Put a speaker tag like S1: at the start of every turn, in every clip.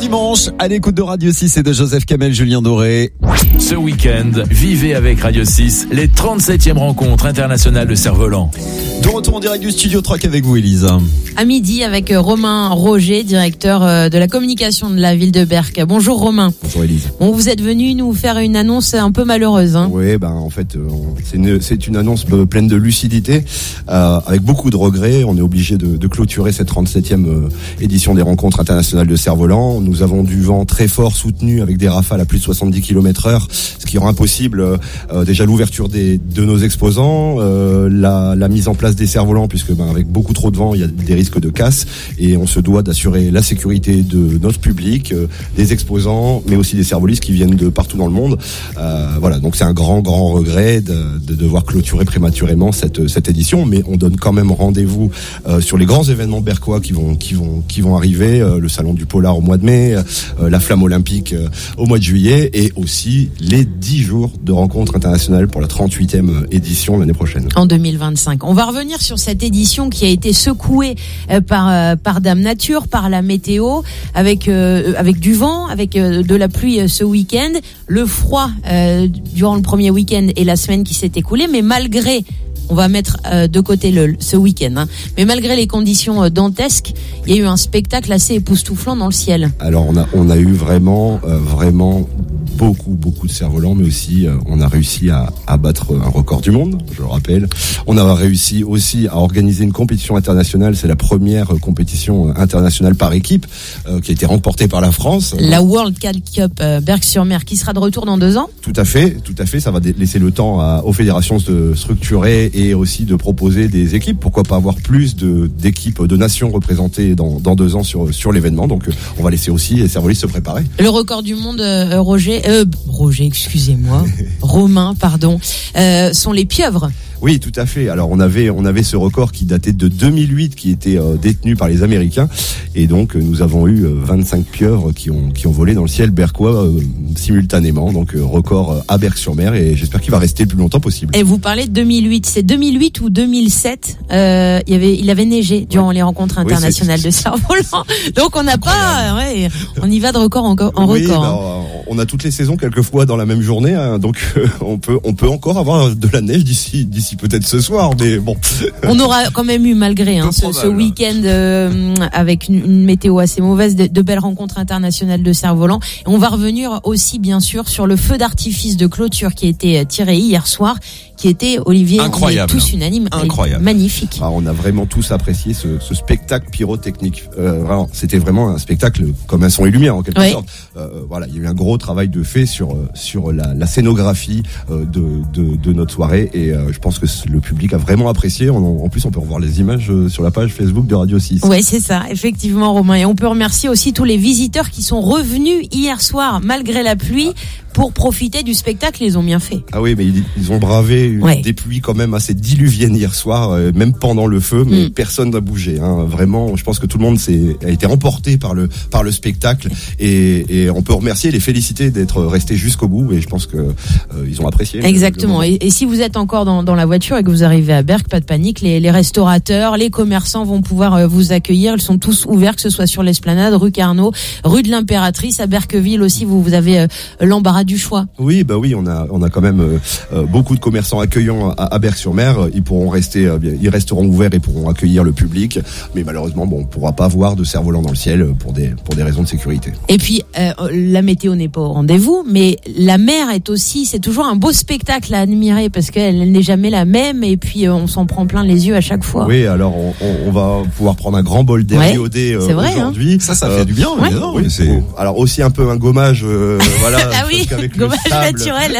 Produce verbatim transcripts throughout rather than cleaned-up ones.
S1: dimanche, à l'écoute de Radio six et de Joseph Kamel, Julien Doré.
S2: Ce week-end, vivez avec Radio six les trente-septièmes rencontres internationales de cerf-volant.
S1: De retour en direct du studio Troc avec vous, Élise.
S3: À midi avec Romain Roger, directeur de la communication de la ville de Berck. Bonjour Romain.
S1: Bonjour Élise.
S3: Bon, vous êtes venu nous faire une annonce un peu malheureuse. Hein.
S4: Oui, ben en fait, c'est une, c'est une annonce pleine de lucidité, euh, avec beaucoup de regrets. On est obligé de, de clôturer cette trente-septième édition des rencontres internationales de cerf-volant. Nous avons du vent très fort soutenu avec des rafales à plus de soixante-dix kilomètres heure, ce qui rend impossible euh, déjà l'ouverture des, de nos exposants, euh, la, la mise en place des cerfs-volants, puisque ben, avec beaucoup trop de vent, il y a des risques de casse, et on se doit d'assurer la sécurité de notre public, euh, des exposants, mais aussi des cerf-volistes qui viennent de partout dans le monde. Euh, voilà, donc c'est un grand, grand regret de, de devoir clôturer prématurément cette, cette édition, mais on donne quand même rendez-vous euh, sur les grands événements berquois qui vont, qui vont, qui vont arriver, euh, le Salon du Polar au mois de mai, euh, la Flamme Olympique euh, au mois de juillet, et aussi les dix jours de rencontres internationales pour la trente-huitième édition l'année prochaine.
S3: En deux mille vingt-cinq. On va revenir sur cette édition qui a été secouée euh, par euh, par Dame Nature, par la météo, avec euh, avec du vent, avec euh, de la pluie euh, ce week-end, le froid euh, durant le premier week-end et la semaine qui s'est écoulée, mais malgré, on va mettre euh, de côté le ce week-end, hein, mais malgré les conditions euh, dantesques, il y a eu un spectacle assez époustouflant dans le ciel.
S4: Alors on a on a eu vraiment euh, vraiment beaucoup beaucoup de cerfs-volants, mais aussi euh, on a réussi à, à battre un record du monde, je le rappelle. On a réussi aussi à organiser une compétition internationale. C'est la première euh, compétition euh, internationale par équipe euh, qui a été remportée par la France.
S3: La World Cup euh, Berck-sur-Mer, qui sera de retour dans deux ans.
S4: Tout à fait, tout à fait. Ça va laisser le temps à, aux fédérations de se structurer et aussi de proposer des équipes. Pourquoi pas avoir plus de d'équipes, de nations représentées dans, dans deux ans sur sur l'événement. Donc euh, on va laisser aussi les cerfs-volistes se préparer.
S3: Le record du monde, euh, Roger. Euh, Roger, excusez-moi, Romain, pardon, euh, sont les pieuvres.
S4: Oui, tout à fait. Alors on avait on avait ce record qui datait de deux mille huit, qui était euh, détenu par les Américains, et donc euh, nous avons eu euh, vingt-cinq pieuvres qui ont qui ont volé dans le ciel berquois euh, simultanément. Donc euh, record euh, à Berck-sur-Mer, et j'espère qu'il va rester le plus longtemps possible.
S3: Et vous parlez de deux mille huit, c'est deux mille huit ou deux mille sept. Euh, il y avait il avait neigé durant ouais. les rencontres internationales oui, de cerfs-volants. Donc on n'a pas, ouais, on y va de record en, en
S4: oui,
S3: record.
S4: Ben, hein. On a toutes les saisons quelquefois dans la même journée, hein, donc euh, on peut on peut encore avoir de la neige d'ici d'ici peut-être ce soir, mais bon.
S3: On aura quand même eu, malgré hein, ce, ce week-end euh, avec une, une météo assez mauvaise, de, de belles rencontres internationales de cerfs-volants. Et on va revenir aussi, bien sûr, sur le feu d'artifice de clôture qui a été tiré hier soir, qui était, Olivier,
S1: incroyable,
S3: on est tous unanimes,
S1: incroyable,
S3: magnifique.
S4: Ah, on a vraiment tous apprécié ce, ce spectacle pyrotechnique. Euh, vraiment, c'était vraiment un spectacle comme un son et lumière en quelque
S3: oui.
S4: sorte. Euh, voilà, il y a eu un gros travail de fait sur sur la, la scénographie euh, de, de de notre soirée, et euh, je pense que le public a vraiment apprécié. En, en plus, on peut revoir les images sur la page Facebook de Radio six.
S3: Oui, c'est ça, effectivement, Romain. Et on peut remercier aussi tous les visiteurs qui sont revenus hier soir malgré la pluie. Pour profiter du spectacle, ils ont bien fait.
S4: Ah oui, mais ils, ils ont bravé une,
S3: ouais.
S4: des pluies quand même assez diluviennes hier soir, euh, même pendant le feu, mais mm. personne n'a bougé. Hein. Vraiment, je pense que tout le monde s'est, a été emporté par le par le spectacle, et, et on peut remercier et les féliciter d'être restés jusqu'au bout. Et je pense que euh, ils ont apprécié.
S3: Exactement. Le, le et, et si vous êtes encore dans, dans la voiture et que vous arrivez à Berck, pas de panique. Les, les restaurateurs, les commerçants vont pouvoir euh, vous accueillir. Ils sont tous ouverts, que ce soit sur l'Esplanade, rue Carnot, rue de l'Impératrice, à Berqueville aussi. Vous vous avez euh, l'embarras du choix.
S4: Oui, bah oui, on a on a quand même euh, beaucoup de commerçants accueillants à, à Berck-sur-Mer. Ils pourront rester, euh, ils resteront ouverts et pourront accueillir le public. Mais malheureusement, bon, on pourra pas voir de cerfs-volants dans le ciel pour des pour des raisons de sécurité.
S3: Et puis euh, la météo n'est pas au rendez-vous, mais la mer est aussi, c'est toujours un beau spectacle à admirer parce qu'elle n'est jamais la même, et puis euh, on s'en prend plein les yeux à chaque fois.
S4: Oui, alors on, on, on va pouvoir prendre un grand bol d'air
S3: ouais,
S4: iodé euh,
S3: vrai,
S4: aujourd'hui.
S1: Hein. Ça, ça fait euh, du bien.
S3: Ouais.
S1: Mais non,
S4: oui,
S1: c'est...
S4: Alors aussi un peu un gommage, euh, voilà.
S3: Ah oui,
S4: avec
S3: gommage
S4: le sable.
S3: naturel.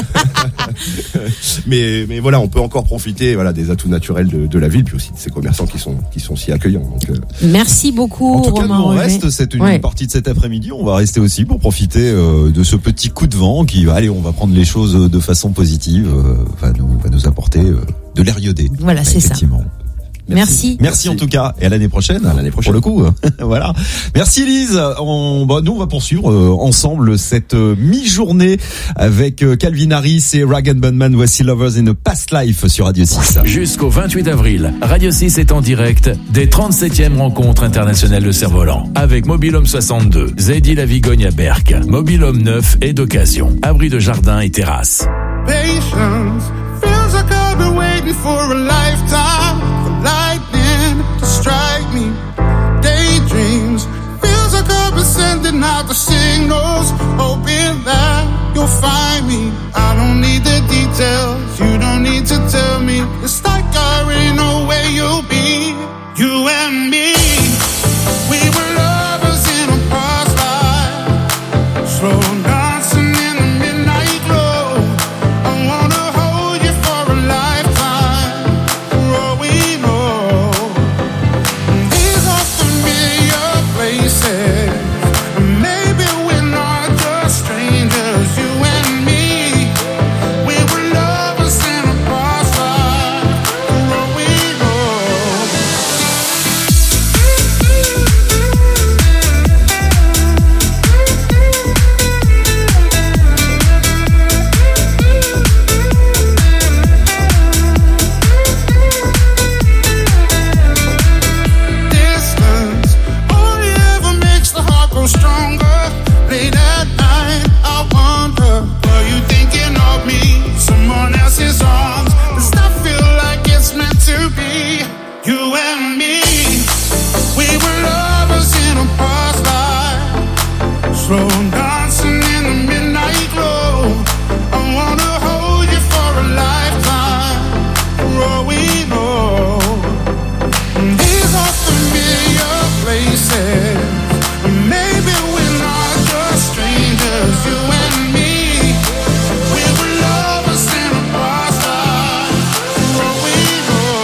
S4: mais mais voilà, on peut encore profiter, voilà, des atouts naturels de, de la ville, puis aussi de ces commerçants qui sont qui sont si accueillants. Donc, euh...
S3: merci beaucoup.
S1: En tout cas,
S3: Romain
S1: nous on
S3: Roger.
S1: reste. C'est une
S3: ouais.
S1: partie de cet après-midi. On va rester aussi pour profiter euh, de ce petit coup de vent qui, allez, on va prendre les choses de façon positive, euh, va nous va nous apporter euh, de l'air iodé.
S3: Voilà, c'est ça. Merci.
S1: Merci, Merci en tout cas. Et à l'année prochaine.
S4: À l'année prochaine.
S1: Pour le coup. Voilà. Merci Lise. On, bah, nous, on va poursuivre euh, ensemble cette euh, mi-journée avec euh, Calvin Harris et Rag and Bone Man. Voici Lovers in a Past Life sur Radio six.
S2: Jusqu'au vingt-huit avril, Radio six est en direct des trente-septième rencontres internationales de cerf-volant avec Mobil-Home soixante-deux, Zeddy la Vigogne à Berck, Mobil-Home neuf et d'occasion, abri de jardin et terrasse.
S5: Patience feels like I've been waiting for a lifetime for lightning to strike me. Daydreams feels like I've been sending out the signals, hoping that you'll find me. I don't need the details, you don't need to tell me. It's like I already know where you'll be. You and me, we were lovers in a past life, slow dancing in the midnight glow. I wanna hold you for a lifetime, for all we know. These are familiar places, maybe we're not just strangers. You and me, we were lovers in a past life, for all we know. Distance only ever makes the heart grow stronger. Late at night, I wonder, were you thinking of me? Someone else's arms. Does that feel like it's meant to be? You and me, we were lovers in a past life, slow dancing in the midnight glow. I wanna hold you for a lifetime, for all we know. These are familiar places, maybe we're not just strangers. You and me, we were lovers in a past life, for all we know.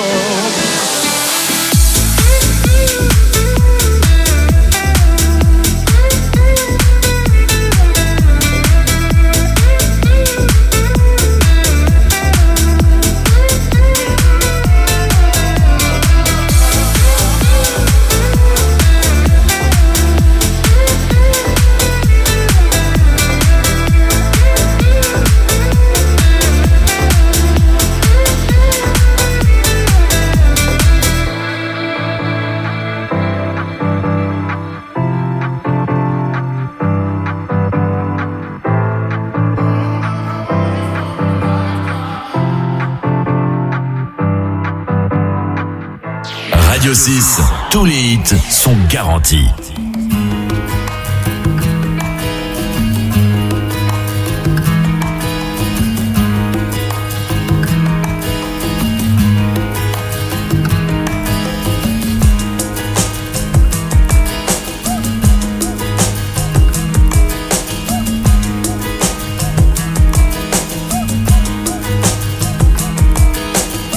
S2: Radio six, tous les hits sont garantis.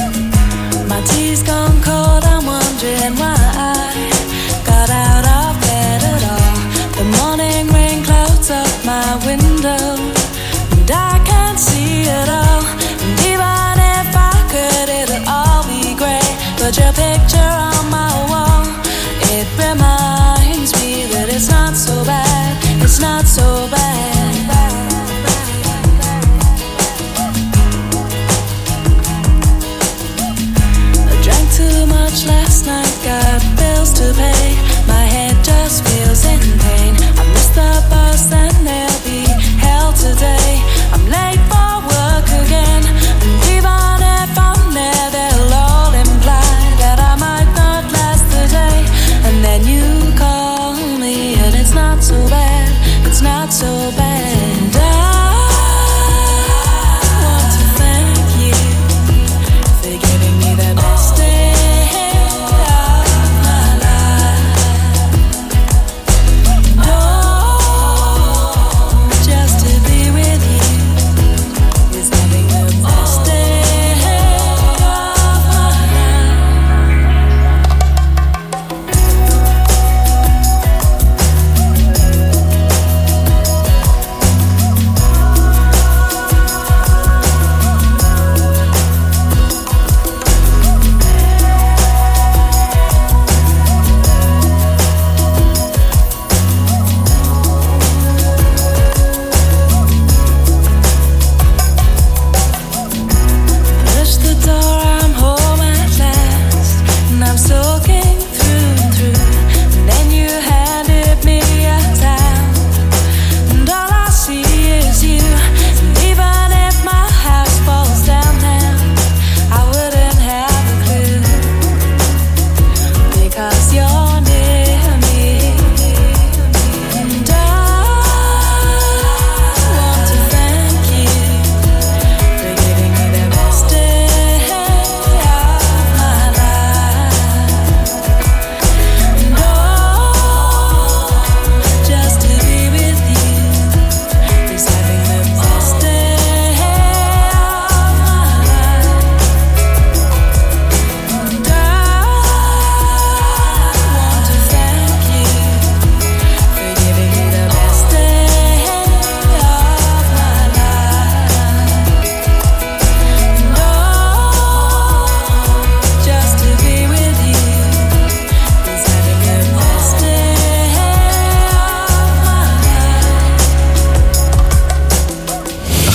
S6: My tea's gone cold, I'm wondering why I got out of bed.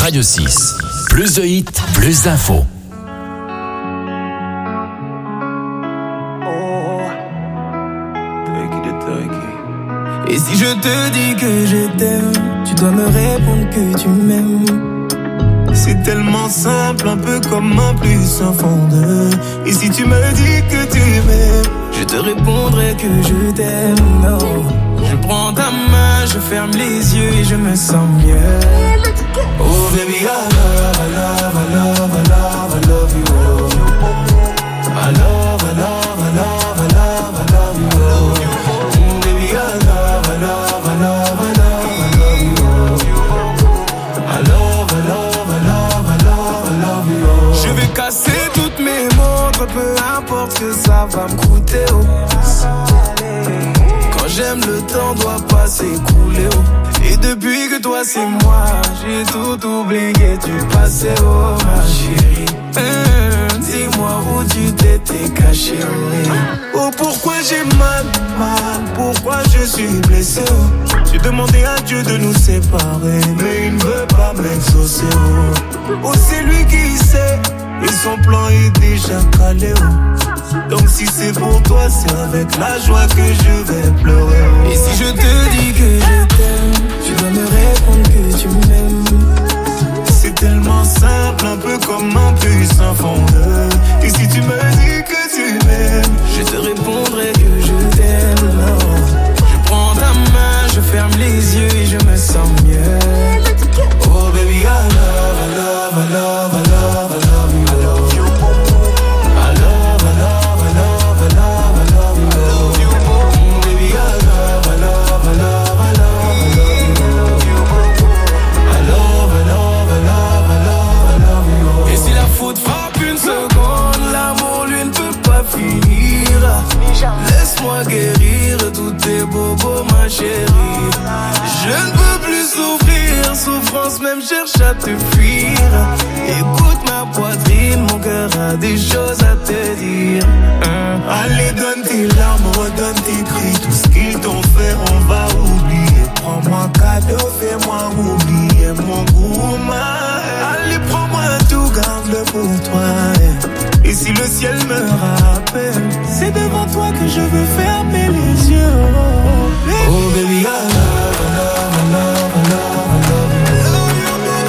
S2: Radio six. Plus de hits, plus d'infos.
S6: Et si je te dis que je t'aime, tu dois me répondre que tu m'aimes. C'est tellement simple, un peu comme un plus un fond de. Et si tu me dis que tu m'aimes, je te répondrai que je t'aime. Non, je prends ta main, je ferme les yeux et je me sens mieux. Oh baby, I love, I love, I love, I love, I love you. I love, I love, I love, I love, I love you. Mm, baby, I love, I love, I love, I love, I love you. I love, I love, I love, I love, I love you. Je vais casser toutes mes montres, peu importe ce que ça va me coûter. Oh. Quand j'aime, le temps doit pas s'écouler. Oh. Et depuis que toi c'est moi, j'ai tout oublié du passé, oh ma chérie. Mmh, dis-moi où tu t'étais caché, oh, oh pourquoi j'ai mal, mal, pourquoi je suis blessé, oh. J'ai demandé à Dieu de nous séparer, mais il ne veut pas m'exaucer, oh. Oh c'est lui qui sait, et son plan est déjà calé, oh. Donc si c'est pour toi, c'est avec la joie que je vais pleurer, oh. Et si je te dis que je t'aime, tu dois me répondre que tu m'aimes. C'est tellement simple, un peu comme un puce sans fondeur. Et si tu me dis que tu m'aimes, je te répondrai que je t'aime. Non. Je prends ta main, je ferme les yeux et je me sens mieux. Oh baby, I love, I love, I love, I love, I love you. I love you. I love, I love, I love, I love, I love you. Mm, baby, I love, I love, I love, I love, I love you. I love, I love, I love, I love, I love you. Et si la faute frappe une seconde, l'amour lui ne peut pas finir. Laisse-moi guérir tous tes bobos, ma chérie. Je ne peux plus souffrir, souffrance même cherche à te fuir. Écoute ma poitrine, mon cœur a des choses à te dire. Hein? Allez, donne tes larmes, redonne tes cris. Tout ce qu'ils t'ont fait, on va oublier. Prends-moi cadeau, fais-moi oublier mon goût. Allez, prends-moi tout, garde-le pour toi. Et si le ciel me rappelle, c'est devant toi que je veux fermer les yeux. Oh baby, oh, baby I love, I love, I love, I love, I love you. I love,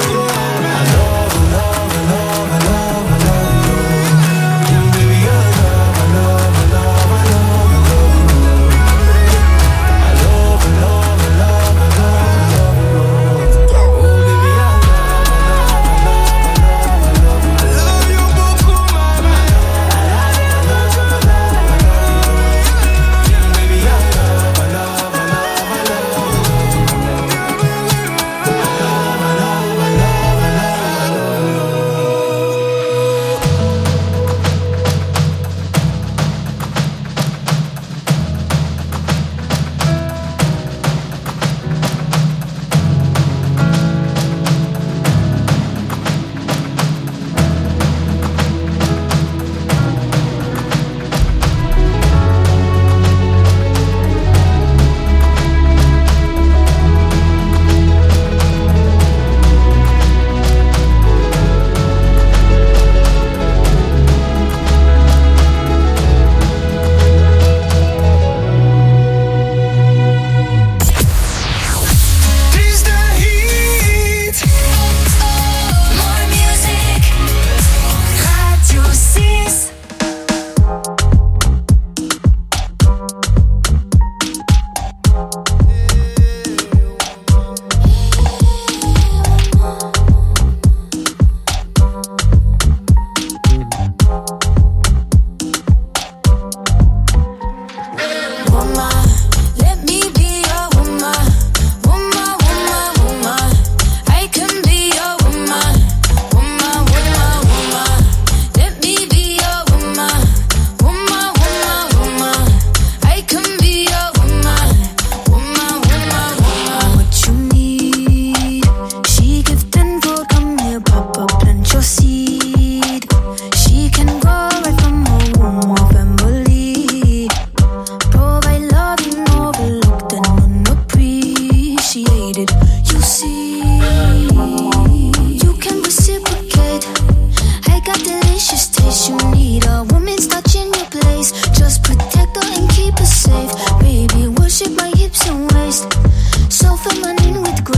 S6: I love, I love, I love, I love you. Baby I love, I love, I love, I love, I love you. I love, I love, I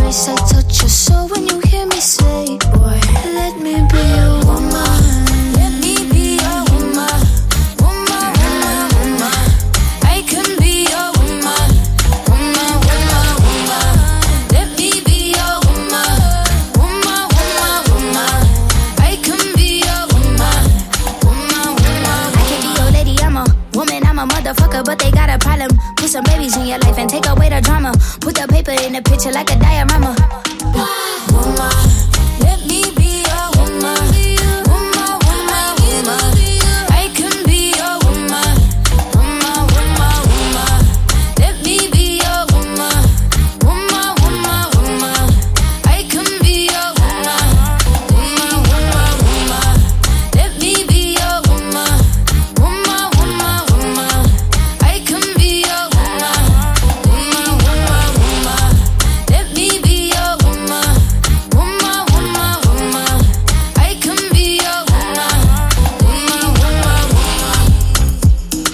S7: voice, I touch your soul when you hear me say, boy, let me be your woman. Let me be your woman. Woman, woman, woman. I can be your woman. Woman, woman, woman. Let me be your woman. Woman, woman, woman. I can be your woman. Woman, woman, woman. I can be your lady, I'm a woman, I'm a motherfucker, but they got a problem. Put some babies in your life and take away the drama. Put the paper in the picture like a diorama. Woman, let me be your woman. Woman, woman, woman. I can be your woman. Woman, woman, woman. Let me be your woman. Woman, woman, woman. I can be your woman. Woman, woman, woman. Let me be your woman. Woman, woman, woman. I can be your woman. Woman, woman, woman. Let me be your woman. Woman, woman, woman. I can be your woman. Woman, woman, woman.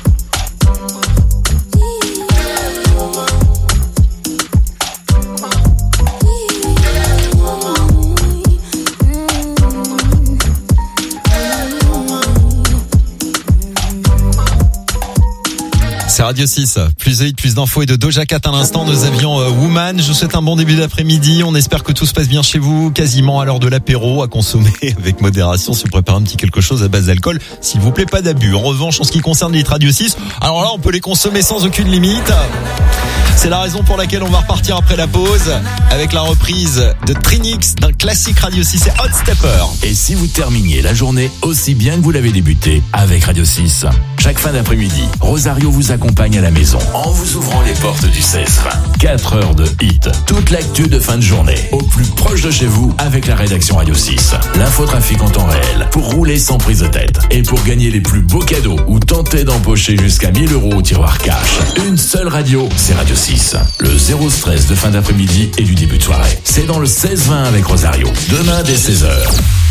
S1: C'est Radio six, plus de hits, plus d'infos et de Doja Cat à l'instant. Nous avions euh, Woman. Je vous souhaite un bon début d'après-midi. On espère que tout se passe bien chez vous, quasiment à l'heure de l'apéro, à consommer avec modération. Si vous préparez un petit quelque chose à base d'alcool, s'il vous plaît, pas d'abus. En revanche, en ce qui concerne les hits Radio six, alors là, on peut les consommer sans aucune limite. C'est la raison pour laquelle on va repartir après la pause avec la reprise de Trinix d'un classique Radio six, c'est Hot Stepper.
S2: Et si vous terminiez la journée aussi bien que vous l'avez débuté avec Radio six, chaque fin d'après-midi, Rosario vous accompagne à la maison en vous ouvrant les portes du seize vingt. quatre heures de hit, toute l'actu de fin de journée, au plus proche de chez vous avec la rédaction Radio six. L'infotrafic en temps réel pour rouler sans prise de tête et pour gagner les plus beaux cadeaux ou tenter d'empocher jusqu'à mille euros au tiroir cash. Une seule radio, c'est Radio six. Le zéro stress de fin d'après-midi et du début de soirée. C'est dans le seize vingt avec Rosario. Demain dès seize heures.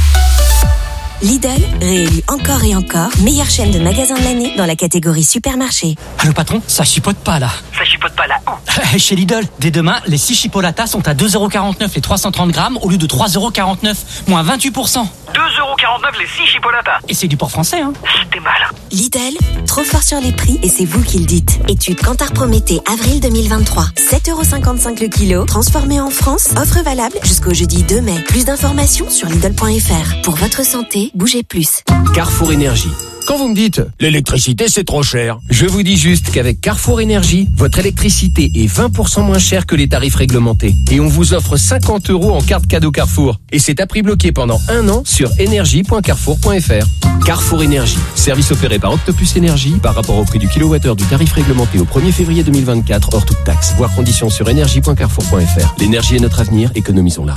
S8: Lidl, réélu encore et encore, meilleure chaîne de magasins de l'année dans la catégorie supermarché.
S9: Allô patron, ça chipote pas là.
S10: Ça chipote pas là où?
S9: Chez Lidl, dès demain, les six chipolatas sont à deux euros quarante-neuf les trois cent trente grammes au lieu de trois euros quarante-neuf, moins vingt-huit pour cent.
S10: deux euros quarante-neuf les six chipolatas.
S9: Et c'est du porc français, hein.
S10: C'était mal.
S8: Lidl, trop fort sur les prix et c'est vous qui le dites. Étude Kantar Prométhée, avril deux mille vingt-trois. sept euros cinquante-cinq le kilo, transformé en France, offre valable jusqu'au jeudi deux mai. Plus d'informations sur Lidl point F R. Pour votre santé, bougez plus.
S11: Carrefour Énergie. Quand vous me dites « l'électricité c'est trop cher », je vous dis juste qu'avec Carrefour Énergie, votre électricité est vingt pour cent moins chère que les tarifs réglementés. Et on vous offre cinquante euros en carte cadeau Carrefour. Et c'est à prix bloqué pendant un an sur énergie point carrefour point F R. Carrefour Énergie, service opéré par Octopus Énergie par rapport au prix du kilowattheure du tarif réglementé au premier février deux mille vingt-quatre hors toute taxe. Voir conditions sur énergie point carrefour point F R. L'énergie est notre avenir, économisons-la.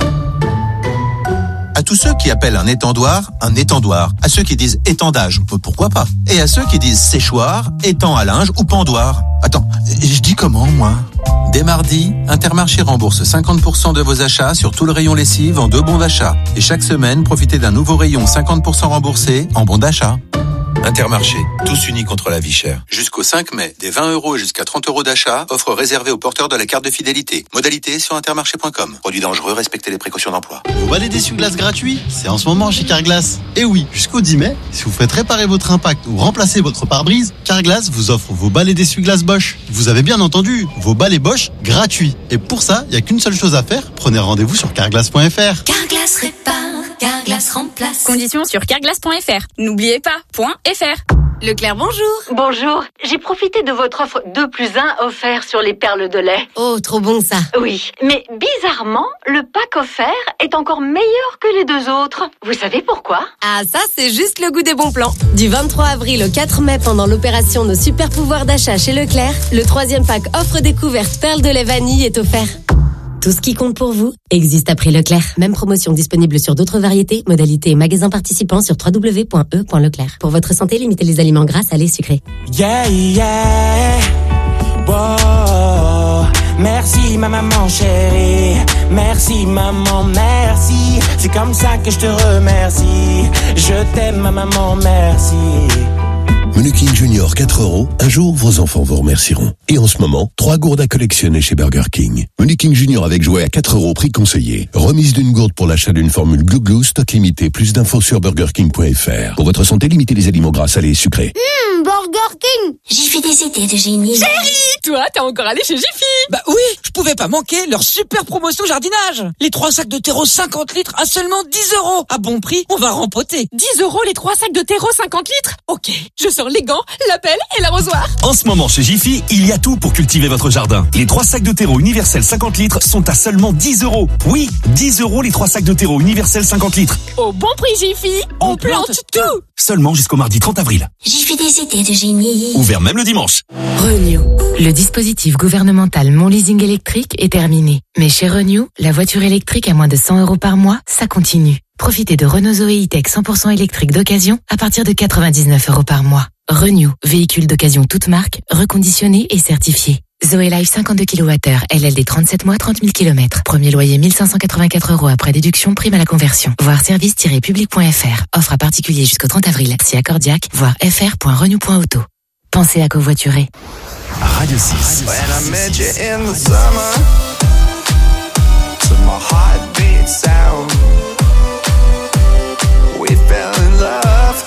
S12: À tous ceux qui appellent un étendoir un étendoir, à ceux qui disent étendage, pourquoi pas, et à ceux qui disent séchoir, étang à linge ou pendoir. Attends, je dis comment moi? Dès mardi, Intermarché rembourse cinquante pour cent de vos achats sur tout le rayon lessive en deux bons d'achat. Et chaque semaine, profitez d'un nouveau rayon cinquante pour cent remboursé en bons d'achat. Intermarché, tous unis contre la vie chère. Jusqu'au cinq mai, des vingt euros et jusqu'à trente euros d'achat, offre réservée aux porteurs de la carte de fidélité. Modalité sur intermarché point com. Produit dangereux, respectez les précautions d'emploi.
S13: Vous balai d'essuie-glace gratuit, c'est en ce moment chez Carglass. Et oui, jusqu'au dix mai, si vous faites réparer votre impact ou remplacer votre pare-brise, Carglass vous offre vos balais d'essuie-glace Bosch. Vous avez bien entendu, vos balais Bosch gratuits. Et pour ça, il n'y a qu'une seule chose à faire, prenez rendez-vous sur carglass point F R.
S7: Carglass répare, Carglass remplace.
S14: Conditions sur carglass point F R. N'oubliez pas, .fr.
S15: Leclerc, bonjour.
S16: Bonjour. J'ai profité de votre offre deux plus un offert sur les perles de lait.
S15: Oh, trop bon ça.
S16: Oui, mais bizarrement, le pack offert est encore meilleur que les deux autres. Vous savez pourquoi?
S15: Ah, ça, c'est juste le goût des bons plans. Du vingt-trois avril au quatre mai, pendant l'opération Nos super pouvoirs d'achat chez Leclerc, le troisième pack offre découverte perles de lait vanille est offert. Tout ce qui compte pour vous existe à prix Leclerc. Même promotion disponible sur d'autres variétés, modalités et magasins participants sur w w w point e point leclerc. Pour votre santé, limitez les aliments gras, salés, sucrés.
S17: Yeah, yeah. Wow. Merci ma maman chérie. Merci maman, merci. C'est comme ça que je te remercie. Je t'aime ma maman, merci.
S18: Menu King Junior quatre euros. Un jour, vos enfants vous remercieront. Et en ce moment, trois gourdes à collectionner chez Burger King. Menu King Junior avec jouet à quatre euros, prix conseillé. Remise d'une gourde pour l'achat d'une formule Glou Glou, stock limité. Plus d'infos sur burger king point f r. Pour votre santé, limitez les aliments gras, salés et sucrés.
S7: Hum, Burger King. J'ai fait des idées de génie.
S19: Chérie, toi, t'es encore allé chez Jiffy?
S20: Bah oui, je pouvais pas manquer leur super promotion jardinage. Les trois sacs de terreau cinquante litres à seulement dix euros. À bon prix, on va rempoter.
S19: dix euros les trois sacs de terreau cinquante litres? Ok, je sors les gants, la pelle et l'arrosoir.
S21: En ce moment, chez Jiffy, il y a tout pour cultiver votre jardin. Les trois sacs de terreau universel cinquante litres sont à seulement dix euros. Oui, dix euros les trois sacs de terreau universel cinquante litres.
S19: Au bon prix Jiffy, on, on plante, plante tout.
S21: Seulement jusqu'au mardi trente avril.
S7: J'ai fait des idées de génie.
S21: Ouvert même le dimanche.
S22: Renew. Le dispositif gouvernemental Mon Leasing électrique est terminé. Mais chez Renew, la voiture électrique à moins de cent euros par mois, ça continue. Profitez de Renault Zoé E-Tech cent pour cent électrique d'occasion à partir de quatre-vingt-dix-neuf euros par mois. Renew, véhicule d'occasion toute marque, reconditionné et certifié. Zoé Life cinquante-deux kilowattheures, L L D trente-sept mois, trente mille kilomètres. Premier loyer mille cinq cent quatre-vingt-quatre euros après déduction, prime à la conversion. Voir service tiret public point f r. Offre à particulier jusqu'au trente avril. Si accordiaque, voir f r point renew point auto. Pensez à covoiturer.
S21: Radio six.
S6: When I met you in the summer, to my heartbeat sound, we fell in love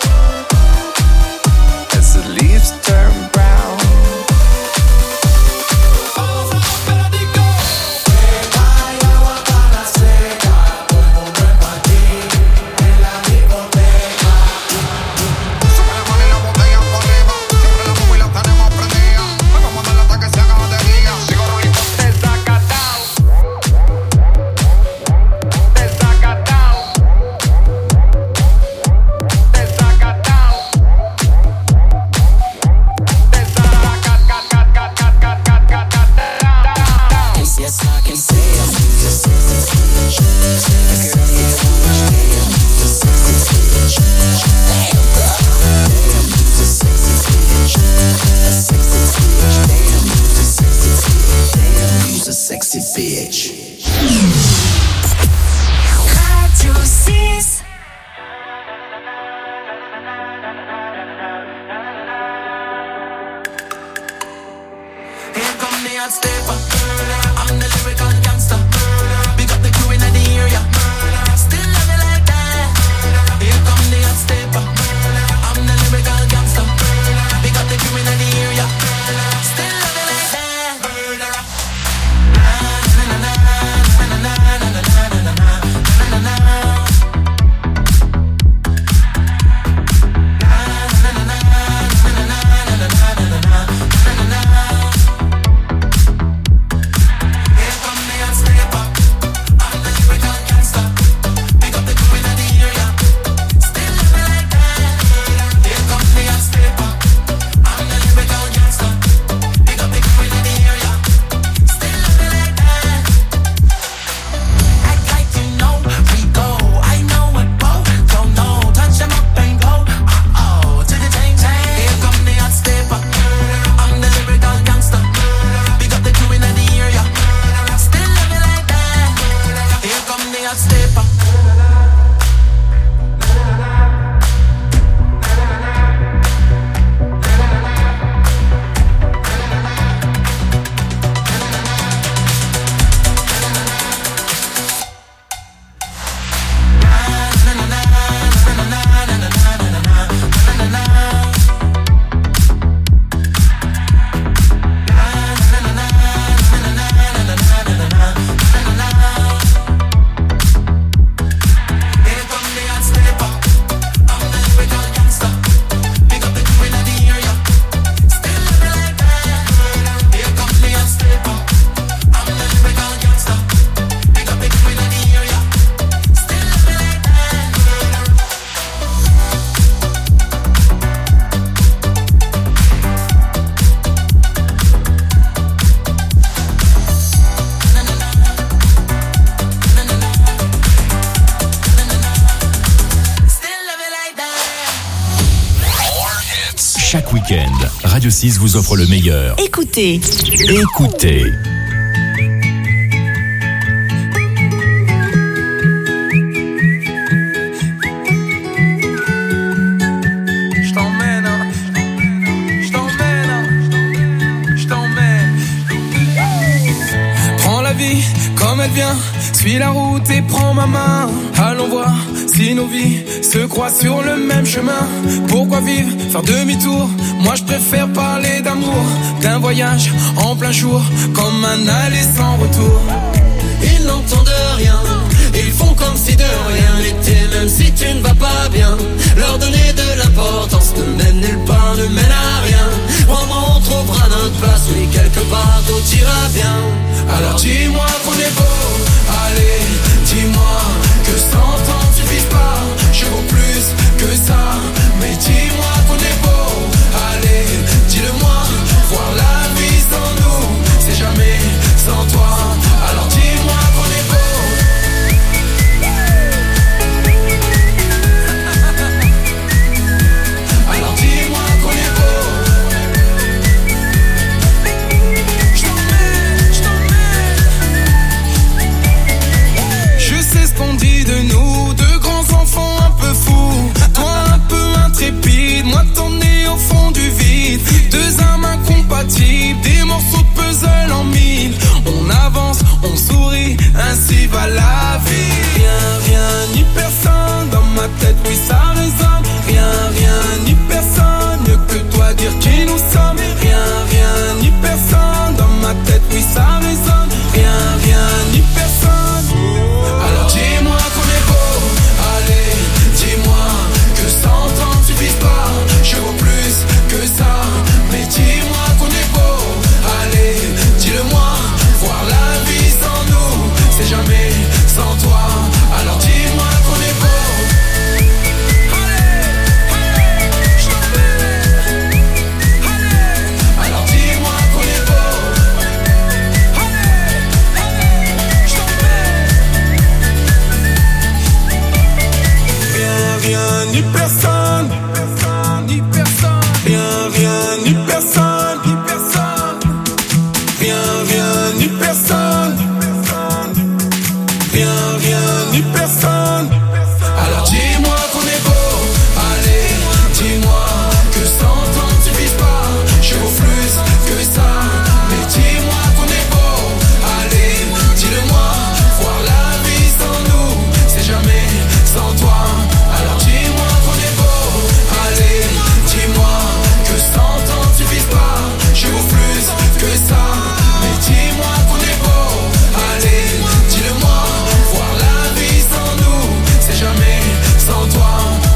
S6: as the leaves turn brown.
S23: Sexy bitch.
S7: Radio six.
S6: Here come the hot stepper. I'm the lyrical gangster. Big up the crew in the area. Still love you like that. Here come the hot stepper. I'm the lyrical gangster. Big up the crew in the area. Still love you like that.
S2: Chaque week-end, Radio six vous offre le meilleur.
S3: Écoutez.
S2: Écoutez.
S6: Je t'emmène, elle vient, suis la route et prends ma main. Allons voir si nos vies se croisent sur le même chemin. Pourquoi vivre, faire demi-tour? Moi je préfère parler d'amour, d'un voyage en plein jour, comme un aller sans retour.
S1: Ils n'entendent rien, ils font comme si de rien n'était. Même si tu ne vas pas bien, leur donner de l'importance ne mène nulle part, ne mène à rien. Crois-moi, on trouvera notre place, oui, quelque part, tout ira bien.
S6: Alors dis-moi qu'on est beau, allez, dis-moi que cent ans ne suffisent pas. Je vaux plus que ça, mais dis-moi qu'on est beau, allez, dis-le-moi. Voir la vie sans nous, c'est jamais sans toi. Alors dis-moi qu'on est beau. Alors dis-moi qu'on est beau. Je t'emmène, je t'emmène. Je sais ce qu'on dit de nous, de grands enfants un peu fous. Toi un peu intrépide, moi t'en es au fond du vide. Deux âmes incompatibles, des morceaux de puzzle en mille. On avance, on sourit, ainsi va la vie. Rien, rien, ni personne dans ma tête, oui ça résonne. Rien, rien, ni personne, mieux que toi dire qui nous sommes. Rien, rien, ni personne dans ma tête, oui ça résonne. Rien, rien, ni personne. Alors dis-moi qu'on est beau, allez, dis-moi que cent ans ne suffisent pas. Je vaux plus que ça, mais dis-moi qu'on est beau, allez, dis-le-moi. Voir la vie sans nous, c'est jamais sans toi. Alors dis-moi qu'on est beau. Allez, allez, je t'emmène. Allez, alors dis-moi qu'on est beau. Allez, allez, je t'emmène. Rien, rien, ni personne. Ni personne. Rien, rien, ni personne. Ni personne. Rien, rien, ni personne. Rien, rien, ni personne. Alors dis-moi qu'on est beau, allez, dis-moi que cent ans ne suffisent pas. Je vaux plus que ça, mais dis-moi qu'on est beau, allez, dis-le-moi. Voir la vie sans nous, c'est jamais sans toi. Alors dis-moi qu'on est beau, allez, dis-moi que cent ans ne suffisent pas. Je vaux plus que ça, mais dis-moi qu'on est beau, allez, dis-le-moi. Voir la vie sans nous, c'est jamais sans toi.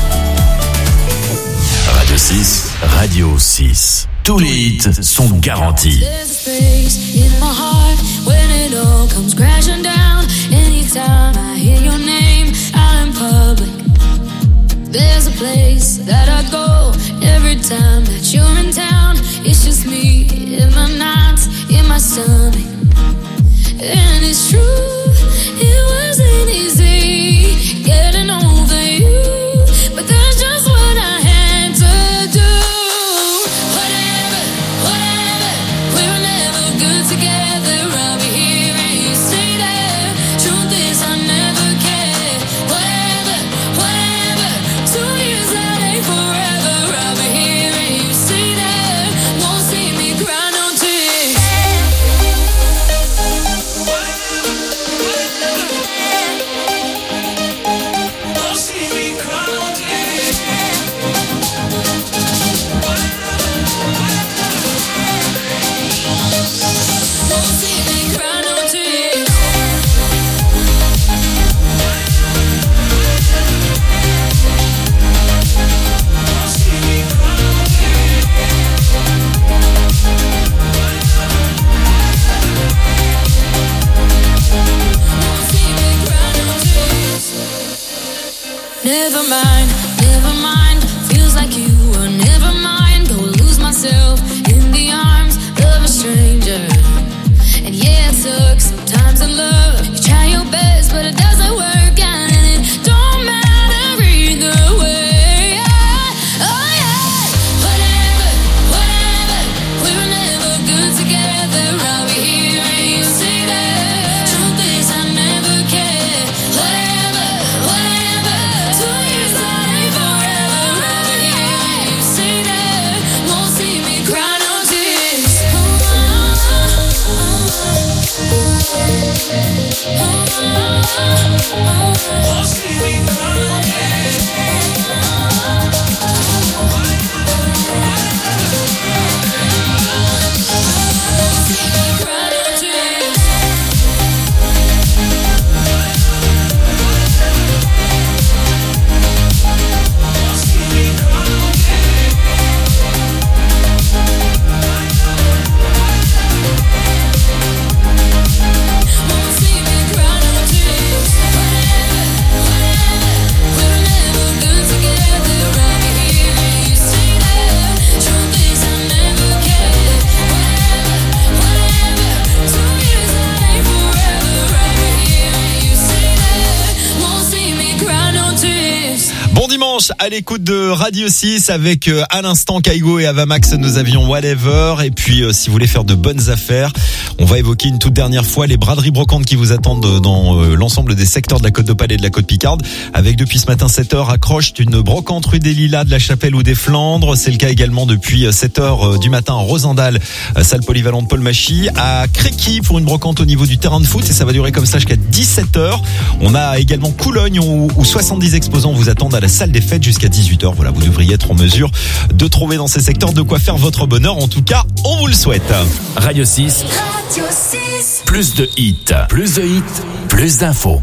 S2: Radio six, Radio six. Tous les hits sont garantis.
S7: There's a space in my heart when it all comes crashing down. Anytime I hear your name out in public, there's a place that I go every time that you're in town. It's just me in my nights, in my stomach. And it's true, it wasn't easy getting over you, but that's just what I had to do. Whatever, whatever, we were never good together. I'll be here and you stay there. Truth is I never cared. Whatever, whatever, two years that ain't forever. I'll be here and you stay there. Won't see me cry no tears. Never mind, never mind. Feels like you were never mine. Go lose myself in the arms of a stranger. And yeah, it sucks sometimes in love. You try your best, but it doesn't work out, and it don't matter either way. Oh yeah, whatever, whatever. We were never good together. I'll be here and you stay there. Truth is I never cared. Whatever, whatever. Two years that ain't
S4: À l'écoute de Radio six avec euh, à l'instant Kaigo et Avamax, nous avions Whatever. Et puis euh, si vous voulez faire de bonnes affaires, on va évoquer une toute dernière fois les braderies brocantes qui vous attendent dans euh, l'ensemble des secteurs de la Côte d'Opale et de la Côte Picarde, avec depuis ce matin sept heures accroche d'une brocante rue des Lilas, de la Chapelle ou des Flandres. C'est le cas également depuis sept heures du matin à Rosendal, salle polyvalente Paul Machy, à Créqui pour une brocante au niveau du terrain de foot, et ça va durer comme ça jusqu'à dix-sept heures. On a également Coulogne où, où soixante-dix exposants vous attendent à la salle des fêtes jusqu'à dix-huit heures. Voilà, vous devriez être en mesure de trouver dans ces secteurs de quoi faire votre bonheur. En tout cas, on vous le souhaite.
S2: Radio six.
S7: Radio six.
S2: Plus de hits. Plus de hits. Plus d'infos.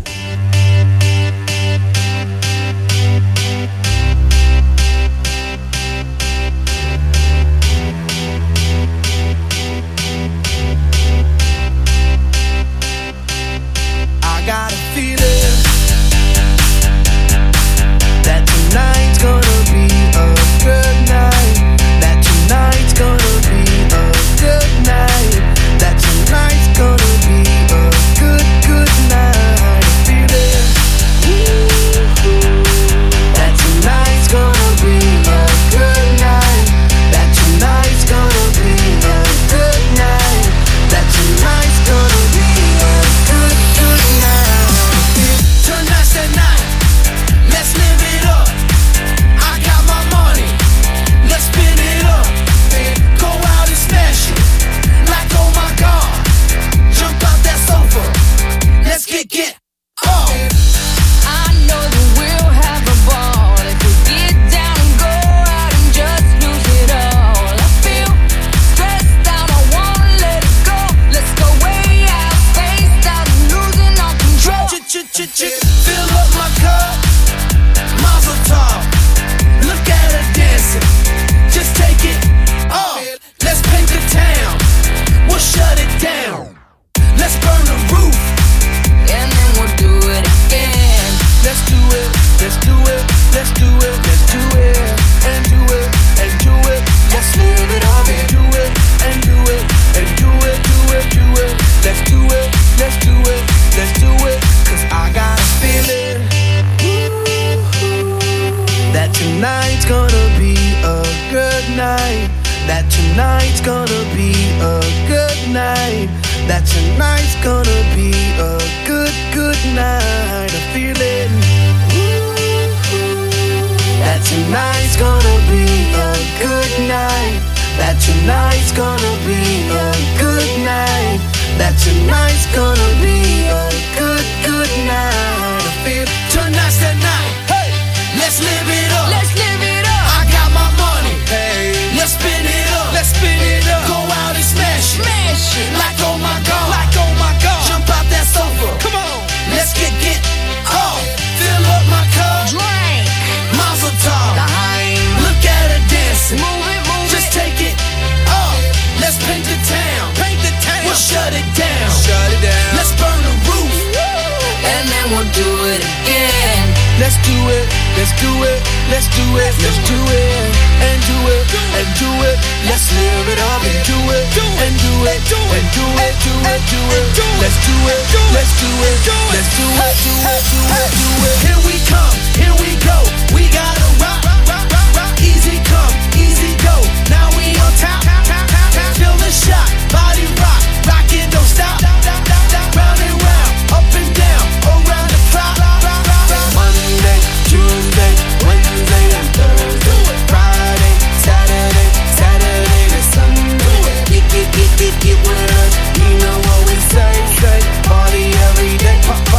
S6: Get with us, you know what we say, say, party every day.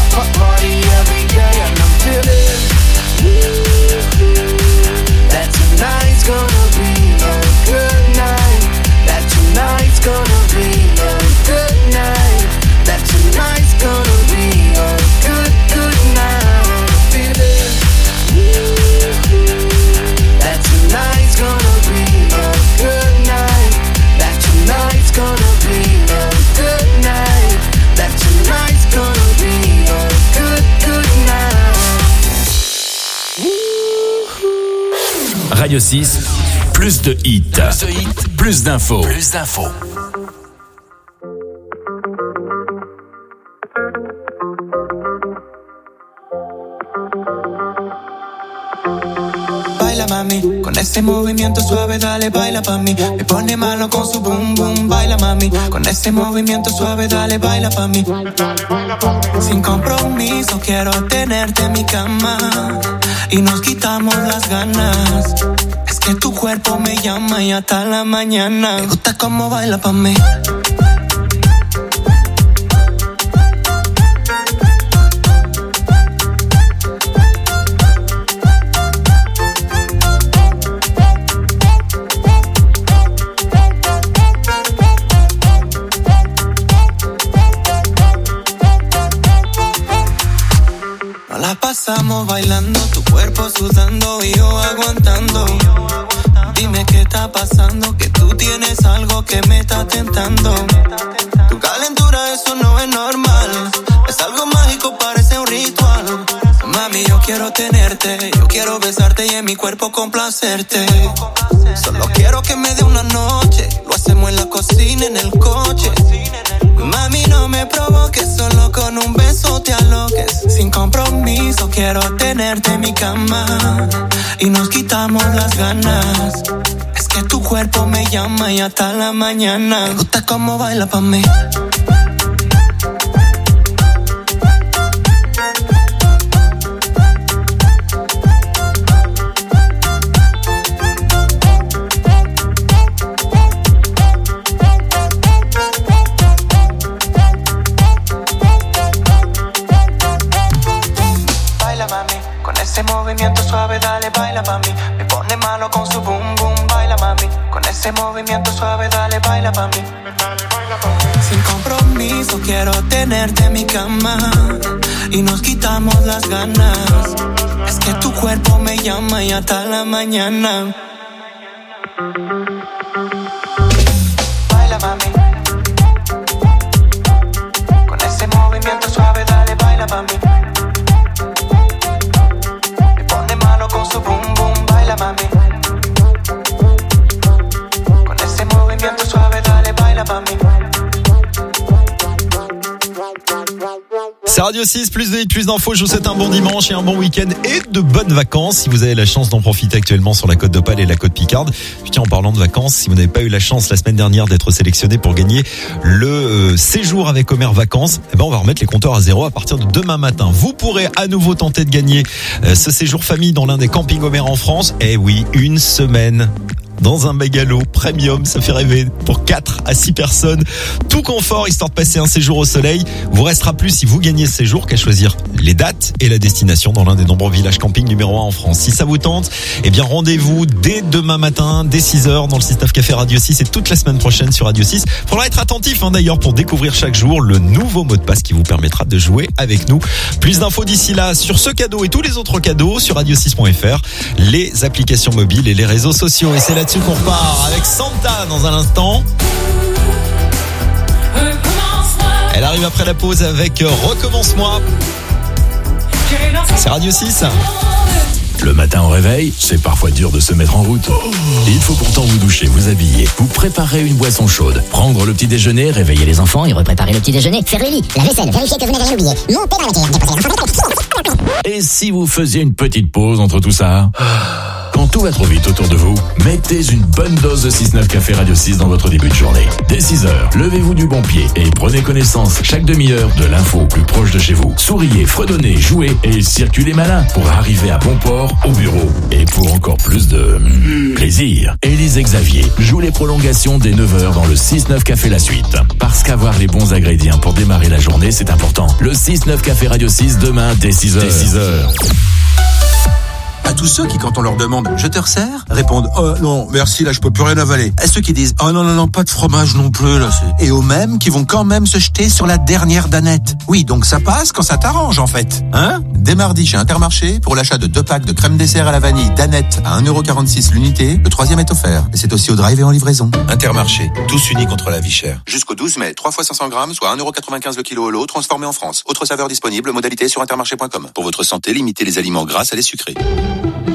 S2: Radio six, plus de hits. Plus de hits, plus d'infos. Plus d'infos.
S6: Baila mami, con ese movimiento suave dale, baila pa' mí. Me pone malo con su boom boom, baila mami. Con ese movimiento suave dale, baila pa' mí. Sin compromiso quiero tenerte en mi cama y nos quitamos las ganas. Es que tu cuerpo me llama y hasta la mañana. Me gusta cómo baila pa' mí. La pasamos bailando, tu cuerpo sudando y yo aguantando. Dime qué está pasando, que tú tienes algo que me está tentando. Tu calentura, eso no es normal. Es algo mágico, parece un ritual. Mami, yo quiero tenerte, yo quiero besarte y en mi cuerpo complacerte. Solo quiero que me dé una noche, lo hacemos en la cocina, en el coche. Mami, no me provoques, solo con un beso te aloques. Sin compromiso quiero tenerte en mi cama y nos quitamos las ganas. Es que tu cuerpo me llama y hasta la mañana. Me gusta cómo baila pa' mí. Ese movimiento suave, dale, baila pa' mí. Me pone malo con su boom boom, baila mami. Con ese movimiento suave, dale, baila pa' mí. Sin compromiso quiero tenerte en mi cama y nos quitamos las ganas. Es que tu cuerpo me llama y hasta la mañana. Baila mami. Con ese movimiento suave, dale, baila pa' mí. Con su boom boom, baila mami. Con ese movimiento suave, dale, baila pa' mí.
S4: C'est Radio six, plus de hits, plus d'infos. Je vous souhaite un bon dimanche et un bon week-end et de bonnes vacances. Si vous avez la chance d'en profiter actuellement sur la côte d'Opale et la côte Picarde. Puis tiens, en parlant de vacances, si vous n'avez pas eu la chance la semaine dernière d'être sélectionné pour gagner le euh, séjour avec Omer Vacances, eh ben on va remettre les compteurs à zéro à partir de demain matin. Vous pourrez à nouveau tenter de gagner euh, ce séjour famille dans l'un des campings Omer en France. Eh oui, une semaine dans un bungalow premium, ça fait rêver, pour quatre à six personnes, tout confort, histoire de passer un séjour au soleil. Vous restera plus, si vous gagnez ce séjour, qu'à choisir les dates et la destination dans l'un des nombreux villages camping numéro un en France. Si ça vous tente, eh bien rendez-vous dès demain matin, dès six heures, dans le six neuf Café Radio six et toute la semaine prochaine sur Radio six. Faudra être attentif hein, d'ailleurs pour découvrir chaque jour le nouveau mot de passe qui vous permettra de jouer avec nous. Plus d'infos d'ici là sur ce cadeau et tous les autres cadeaux sur radio six point f r, les applications mobiles et les réseaux sociaux. Et c'est là-dessus qu'on repart avec Santa dans un instant. Elle arrive après la pause avec Recommence-moi. C'est Radio six.
S2: Le matin au réveil, c'est parfois dur de se mettre en route. Il faut pourtant vous doucher, vous habiller, vous préparer une boisson chaude, prendre le petit déjeuner, réveiller les enfants et repréparer le petit déjeuner, faire le lit, la vaisselle, vérifier que vous n'avez rien oublié, monter dans la voiture, déposer les enfants. Et si vous faisiez une petite pause entre tout ça? Quand tout va trop vite autour de vous, mettez une bonne dose de six neuf Café Radio six dans votre début de journée. Dès six heures, levez-vous du bon pied et prenez connaissance chaque demi-heure de l'info plus proche de chez vous. Souriez, fredonnez, jouez et circulez malin pour arriver à bon port au bureau. Et pour encore plus de mmh, plaisir, Élise et Xavier jouent les prolongations dès neuf heures dans le six neuf Café La Suite. Parce qu'avoir les bons ingrédients pour démarrer la journée, c'est important. Le six neuf Café Radio six demain dès six heures. Dès six heures.
S12: À tous ceux qui, quand on leur demande « Je te resserre ?» répondent « Oh non, merci, là je peux plus rien avaler ». À ceux qui disent « Oh non, non, non, pas de fromage non plus, là c'est... » Et aux mêmes qui vont quand même se jeter sur la dernière danette. Oui, donc ça passe quand ça t'arrange en fait. Hein ? Dès mardi chez Intermarché, pour l'achat de deux packs de crème dessert à la vanille danette à un euro quarante-six l'unité, le troisième est offert. Et c'est aussi au drive et en livraison. Intermarché, tous unis contre la vie chère. Jusqu'au douze mai, trois fois cinq cents grammes, soit un euro quatre-vingt-quinze le kilo au lot, transformé en France. Autre saveur disponible, modalité sur intermarché point com. Pour votre santé, limitez les aliments gras à les sucrés.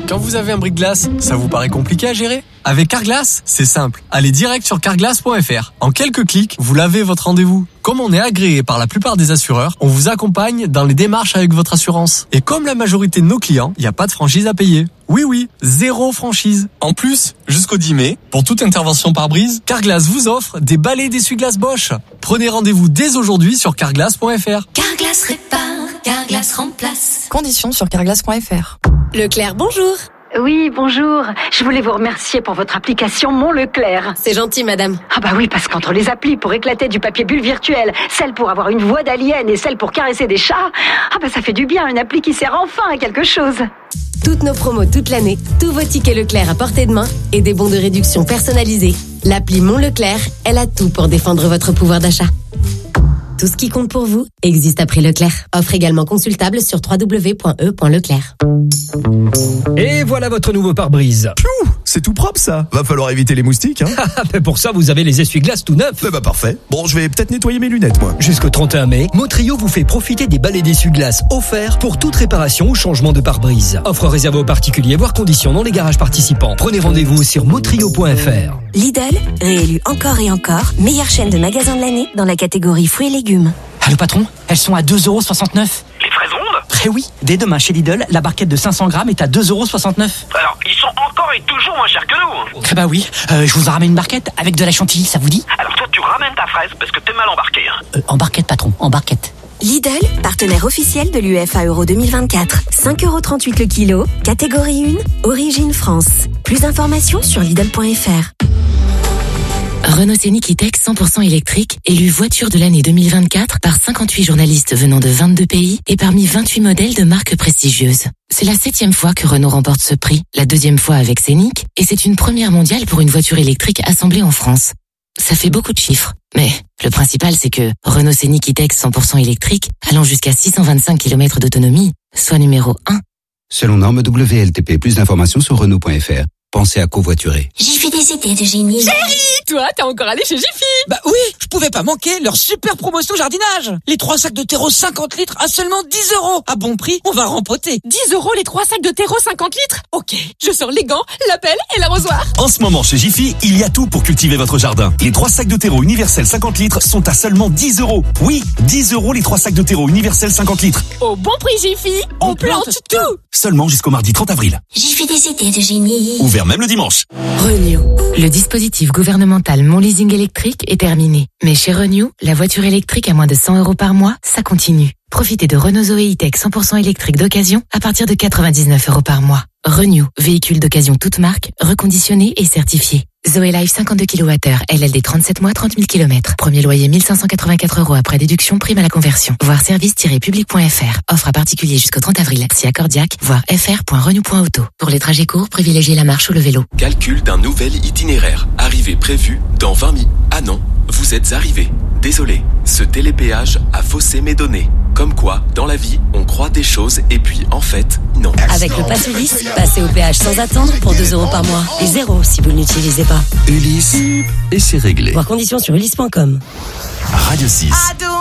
S5: Quand vous avez un bris-de-glace, ça vous paraît compliqué à gérer ? Avec Carglass, c'est simple. Allez direct sur carglass point f r. En quelques clics, vous lavez votre rendez-vous. Comme on est agréé par la plupart des assureurs, on vous accompagne dans les démarches avec votre assurance. Et comme la majorité de nos clients, il n'y a pas de franchise à payer. Oui, oui, zéro franchise. En plus, jusqu'au dix mai, pour toute intervention par brise, Carglass vous offre des balais d'essuie-glace Bosch. Prenez rendez-vous dès aujourd'hui sur carglass point f r.
S7: Carglass répare, Carglass remplace.
S9: Conditions sur carglass point f r.
S15: Leclerc, bonjour.
S16: Oui, bonjour. Je voulais vous remercier pour votre application Mon Leclerc.
S15: C'est gentil, madame.
S16: Ah bah oui, parce qu'entre les applis pour éclater du papier bulle virtuel, celle pour avoir une voix d'alien et celle pour caresser des chats, ah bah ça fait du bien, une appli qui sert enfin à quelque chose.
S15: Toutes nos promos toute l'année, tous vos tickets Leclerc à portée de main et des bons de réduction personnalisés. L'appli Mon Leclerc, elle a tout pour défendre votre pouvoir d'achat. Tout ce qui compte pour vous existe à prix Leclerc. Offre également consultable sur w w w point e point leclerc.
S10: Et voilà votre nouveau pare-brise.
S24: Piou, c'est tout propre ça. Va falloir éviter les moustiques, hein.
S10: Pour ça, vous avez les essuie-glaces tout neufs.
S24: Eh bah parfait. Bon, je vais peut-être nettoyer mes lunettes, moi.
S10: Jusqu'au trente et un mai, Motrio vous fait profiter des balais d'essuie-glaces offerts pour toute réparation ou changement de pare-brise. Offre réservée aux particuliers, voire conditions dans les garages participants. Prenez rendez-vous sur motrio point f r.
S8: Lidl, réélu encore et encore, meilleure chaîne de magasins de l'année dans la catégorie fruits et légumes.
S25: Allô patron, elles sont à deux euros soixante-neuf.
S26: Les fraises rondes ?
S25: Eh oui, dès demain chez Lidl, la barquette de cinq cents grammes est à deux euros soixante-neuf.
S26: Alors, ils sont encore et toujours moins chers que nous.
S25: Eh bah oui, euh, je vous en ramène une barquette avec de la chantilly, ça vous dit ?
S26: Alors toi, tu ramènes ta fraise parce que t'es mal embarqué. Hein.
S25: Euh, en barquette patron, en barquette.
S8: Lidl, partenaire officiel de l'U E F A Euro deux mille vingt-quatre. cinq euros trente-huit le kilo, catégorie un, origine France. Plus d'informations sur lidl point f r.
S22: Renault Scénic E-Tech cent pour cent électrique, élu voiture de l'année deux mille vingt-quatre par cinquante-huit journalistes venant de vingt-deux pays et parmi vingt-huit modèles de marques prestigieuses. C'est la septième fois que Renault remporte ce prix, la deuxième fois avec Scénic, et c'est une première mondiale pour une voiture électrique assemblée en France. Ça fait beaucoup de chiffres, mais le principal c'est que Renault Scénic E-Tech cent pour cent électrique, allant jusqu'à six cent vingt-cinq kilomètres d'autonomie, soit numéro un.
S27: Selon norme W L T P, plus d'informations sur Renault point f r. Pensez à covoiturer.
S7: Jiffy des idées de génie.
S19: Chérie, toi, t'es encore allé chez Jiffy?
S20: Bah oui, je pouvais pas manquer leur super promotion jardinage. Les trois sacs de terreau cinquante litres à seulement dix euros. À bon prix, on va rempoter.
S19: dix euros les trois sacs de terreau cinquante litres? Ok, je sors les gants, la pelle et l'arrosoir.
S21: En ce moment, chez Jiffy, il y a tout pour cultiver votre jardin. Les trois sacs de terreau universel cinquante litres sont à seulement dix euros. Oui, dix euros les trois sacs de terreau universel cinquante litres.
S19: Au bon prix Jiffy, on, on plante, plante tout.
S21: Seulement jusqu'au mardi trente avril.
S7: Jiffy des idées de génie.
S21: Ouvert même le dimanche.
S22: Renew. Le dispositif gouvernemental Mon Leasing électrique est terminé. Mais chez Renew, la voiture électrique à moins de cent euros par mois, ça continue. Profitez de Renault Zoé E-Tech cent pour cent électrique d'occasion à partir de quatre-vingt-dix-neuf euros par mois. Renew, véhicule d'occasion toute marque, reconditionné et certifié. Zoé Life cinquante-deux kilowattheures, L L D trente-sept mois, trente mille kilomètres. Premier loyer mille cinq cent quatre-vingt-quatre euros après déduction, prime à la conversion. Voir service tiret public point f r. Offre à particulier jusqu'au trente avril. Si accordiaque, voir f r point renew point auto. Pour les trajets courts, privilégiez la marche ou le vélo.
S28: Calcul d'un nouvel itinéraire. Arrivée prévue dans vingt minutes. Ah non, vous êtes arrivé. Désolé, ce télépéage a faussé mes données. Comme quoi, dans la vie, on croit des choses et puis en fait, non.
S15: Avec le Pass Ulysse, passez au péage sans attendre pour deux euros par mois. Et zéro si vous ne l'utilisez pas.
S21: Ulysse, et c'est réglé.
S15: Voir conditions sur ulysse point com.
S21: Radio six.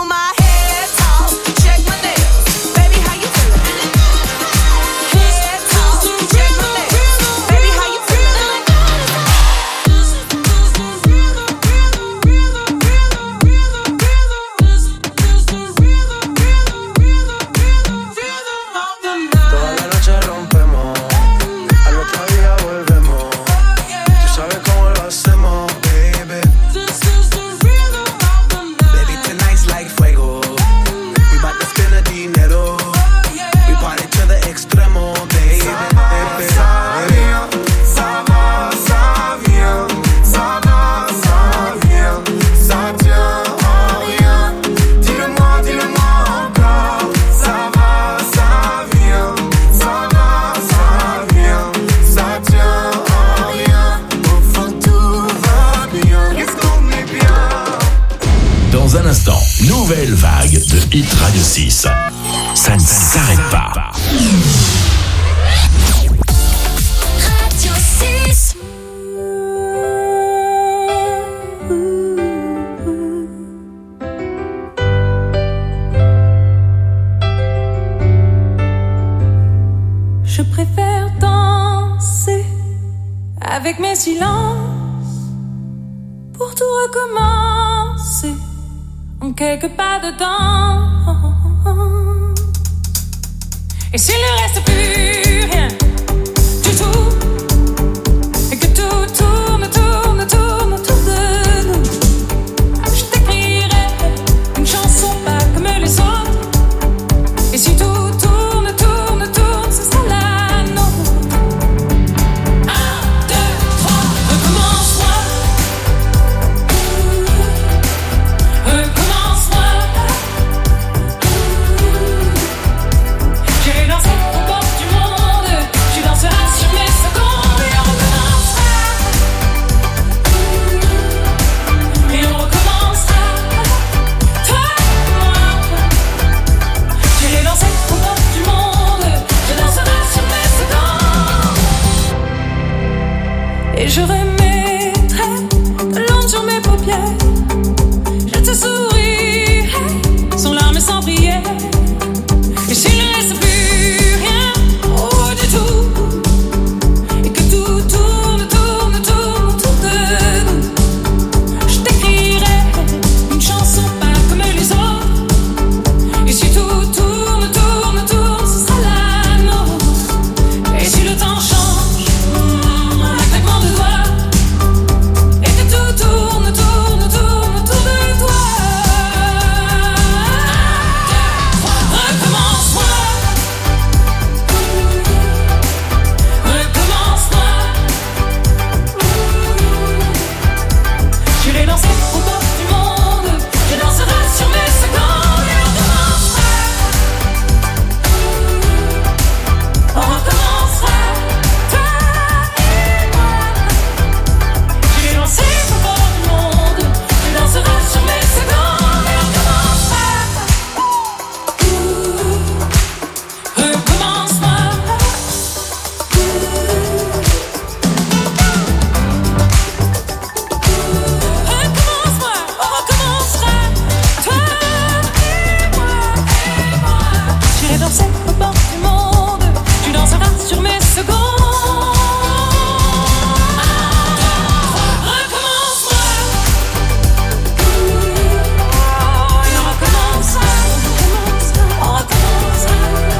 S21: Nouvelle vague de Hit Radio six. Ça ne s'arrête pas.
S7: Radio six.
S29: Je préfère tant
S1: avec mes silences, pour tout recommencer en quelques pas de temps. Et s'il ne reste plus rien du tout, et que tout tourne, tourne, tourne autour de nous, je t'écrirai une chanson pas comme les autres. Et si tout tourne, tourne, tourne, ce sera la nôtre. Un, deux, trois, recommence-moi. Recommence-moi. J'irai danser aux portes du monde. Tu danseras sur mes secondes et on recommencera. Et on recommencera. Toi et moi. J'irai danser aux portes du monde. Je danserai sur mes secondes. Et je remettrai de l'ombre sur mes paupières. Je te sourirai sans larmes et sans prière. Et s'il ne reste plus rien, oh du tout, et que tout tourne, tourne, tourne autour de nous, je t'écrirai une chanson pas comme les autres. Et si tout tourne, tourne, tourne, ce sera la nôtre. Et si le temps change, en un claquement de doigts, et que tout tourne, tourne, tourne autour de toi. Recommence-moi. Recommence-moi. J'irai danser aux portes du monde. Je danserai sur mes secondes et on recommencera. On recommencera. Toi et moi. J'irai danser aux portes du monde. Je danserai sur mes secondes et on recommencera. Recommence-moi. Recommence-moi, on recommencera. Toi et moi, et moi. J'irai danser aux portes du monde. Tu danseras sur mes secondes. Recommence-moi. Et on recommencera. On recommencera.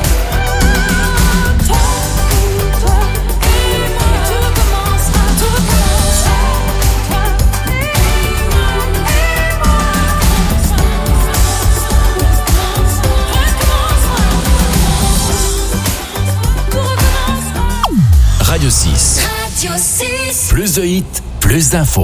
S1: Toi, toi et moi. Tout recommencera, tout recommencera. Toi et moi, et moi.
S2: Radio six.
S7: Radio six.
S2: Plus de hits, plus d'infos.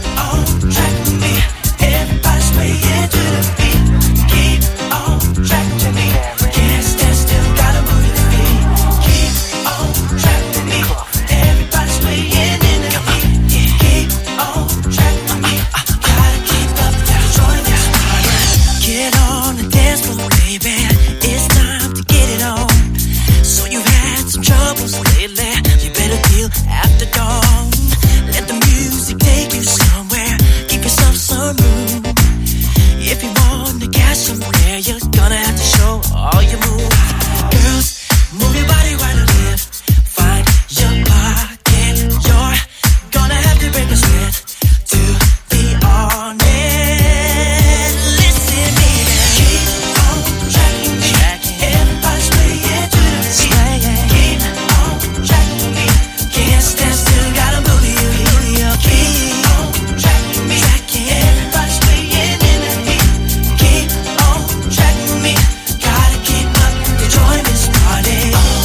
S6: Get on the dance floor, baby. It's time to get it on. So you've had some troubles lately. You better deal after dawn. Let the music take you somewhere. Give yourself some room. If you want to catch somewhere, you're gonna have to show all your moves. Girls, move your body right to left. Find your pocket. You're gonna have to break a sweat to be honest. Listen, baby. Keep on tracking me. Everybody's swaying to the beat. Keep on tracking me. Can't stand still, gotta move you. Keep on tracking me. Everybody's swaying in the beat. Keep on tracking me. Gotta keep up to join this party.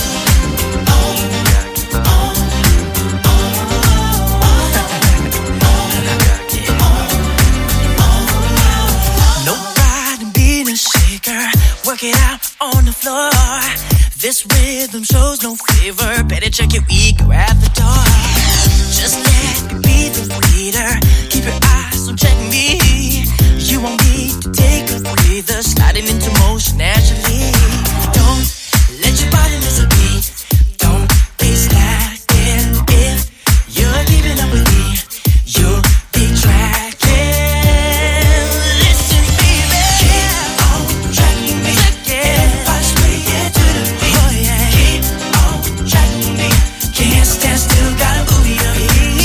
S6: No pride in being a shaker. Work it out on the floor. This rhythm shows no favor. Better check your ego at the door. Just let me be the leader. Keep your eyes on check me. You won't need to take a breather. Sliding into motion naturally. Don't let your body miss a beat. Don't be slacking. If you're keeping up with me, you'll be tracking. Listen, baby. Keep on tracking me. Everybody's swaying to the beat. Keep on tracking me. Can't stand still, gotta move your feet.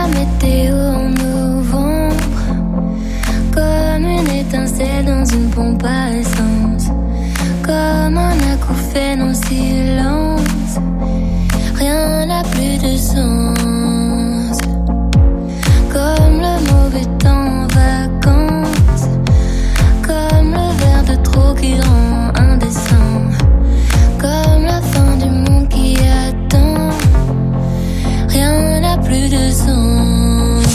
S7: la météo en novembre, comme une étincelle dans une pompe à essence, comme un acouphène en silence. Rien n'a plus de sens, comme le mauvais temps en vacances, comme le verre de trop qui rend indécent, comme la fin du monde qui attend. Rien n'a plus de sens.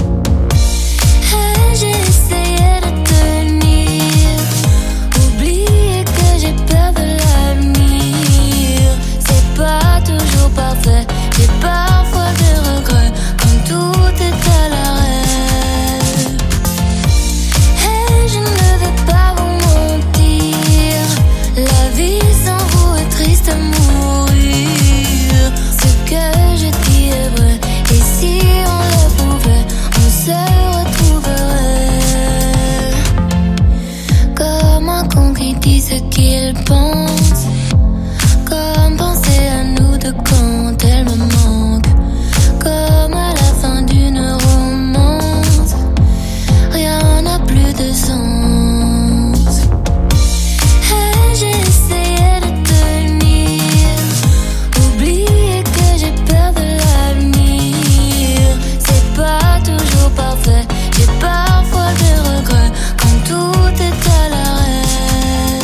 S7: Et j'ai essayé de tenir, oublier que j'ai peur de l'avenir. C'est pas toujours parfait, j'ai parfois des regrets, comme tout est à l'arrêt. Et je ne veux pas vous mentir, la vie sans vous est triste à mourir. Ce que je dis est vrai, et si on le pouvait, on se retrouverait. Comme un con qui dit ce qu'il pense, comme penser à nous deux quand elle me manque, comme à la fin d'une romance. Rien n'a plus de sens. Et j'ai essayé de tenir, oublier que j'ai peur de l'avenir. C'est pas toujours parfait, j'ai parfois des regrets, quand tout est à l'arrêt.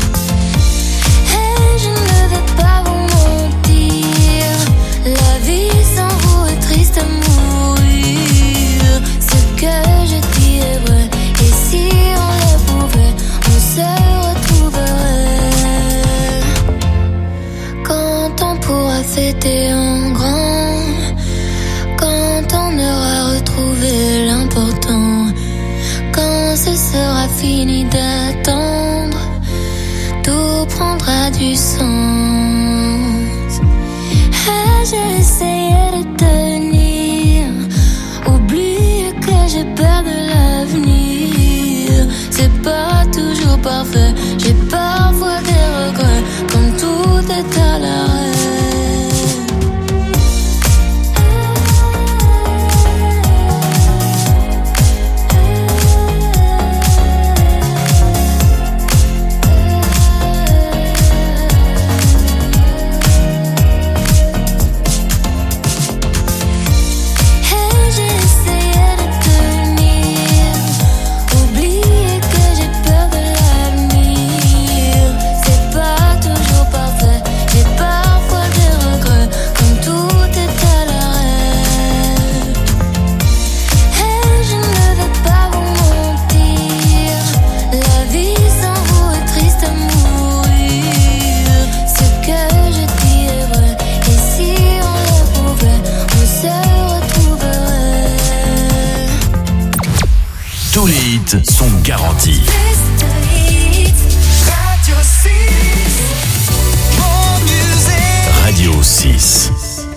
S7: Et je ne veux pas vous mentir, la vie sans vous est triste à mourir. Ce que je dis est vrai, et si on le pouvait, on se retrouverait. Quand on pourra fêter en grand, quand on aura retrouvé l'important, quand ce sera fini d'attendre, tout prendra du sens. Et j'ai essayé de tenir, oublier que j'ai peur de l'avenir. C'est pas toujours parfait, j'ai parfois des regrets, comme tout est à l'arrêt. Et j'ai essayé de tenir, oublier que j'ai peur de l'avenir. C'est pas toujours parfait, j'ai parfois des regrets, comme tout est à l'arrêt. Et je ne veux pas vous mentir, la vie sans vous est triste à mourir. Ce que je dis est vrai, et si on le pouvait, on se retrouverait.
S2: Tous les hits sont garantis. Radio six.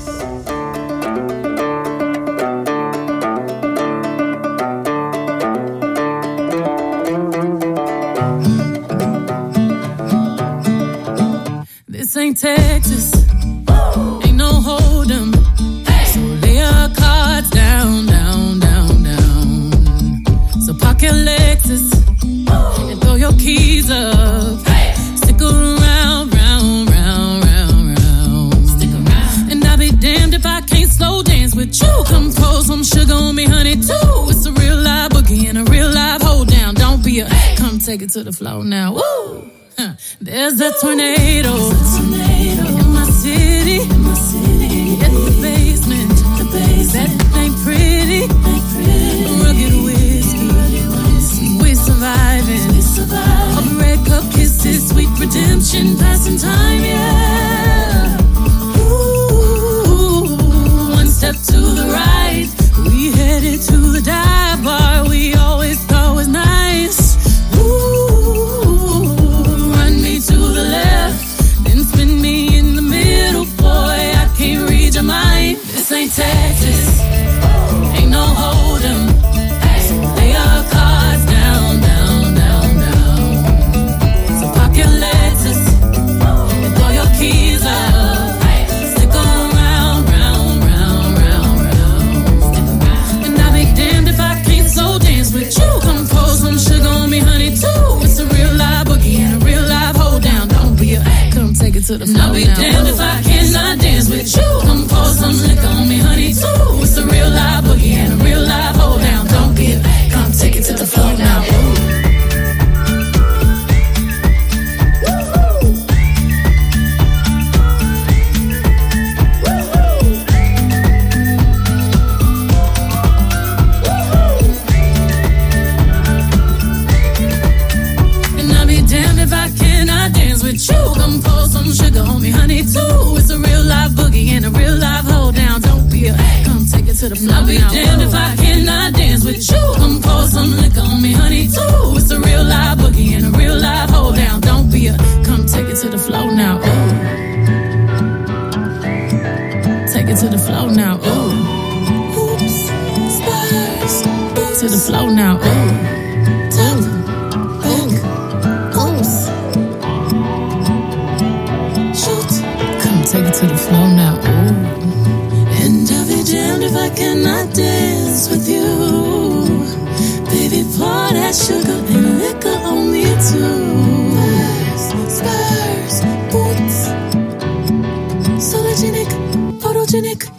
S1: This ain't Texas, ain't no hold 'em. So lay your cards down, down, down, down. So park your Lexus and throw your keys up. Stick around, round, round, round, round. Stick around. And I'll be damned if I can't slow dance with you. Come pour some sugar on me, honey, too. It's a real live boogie and a real live hold down. Don't be a, come take it to the floor now. Woo! Huh. There's a tornado, in my city, in my city. In the basement, the basement. That ain't pretty, ain't pretty. Rugged whiskey, we're surviving. We survive. All the red cup kisses, sweet redemption, passing time, yeah. Ooh, one step to the right, we headed to the dive bar we always thought was nice. Ooh, run me to the left, then spin me in the middle, boy, I can't read your mind. This ain't Texas, ain't no hold 'em. So lay your cards down, down, down, down. So park your Lexus and throw your keys up. Stick around, round, round, round, round. to the floor. I'll be damned if I cannot dance with you. Come pour some liquor on me, honey, too. It's a real live boogie and a real live hold down. Don't be a babe, come take it to the floor now. Ooh. You come pour some sugar on me, honey, too. It's a real live boogie and a real live hold down. Don't be a come take it to the floor. I'll be damned if I cannot dance with you. Come pour some liquor on me, honey, too. It's a real live boogie and a real live hold down. Don't be a come take it to the floor now. Ooh. Take it to the floor now. Ooh. Oops, spurs, boots to the floor now. Ooh. Top. Take it to the floor now, ooh. And I'll be damned if I cannot dance with you. Baby, pour that sugar and liquor on me too. Spurs, boots, sologenic, photogenic.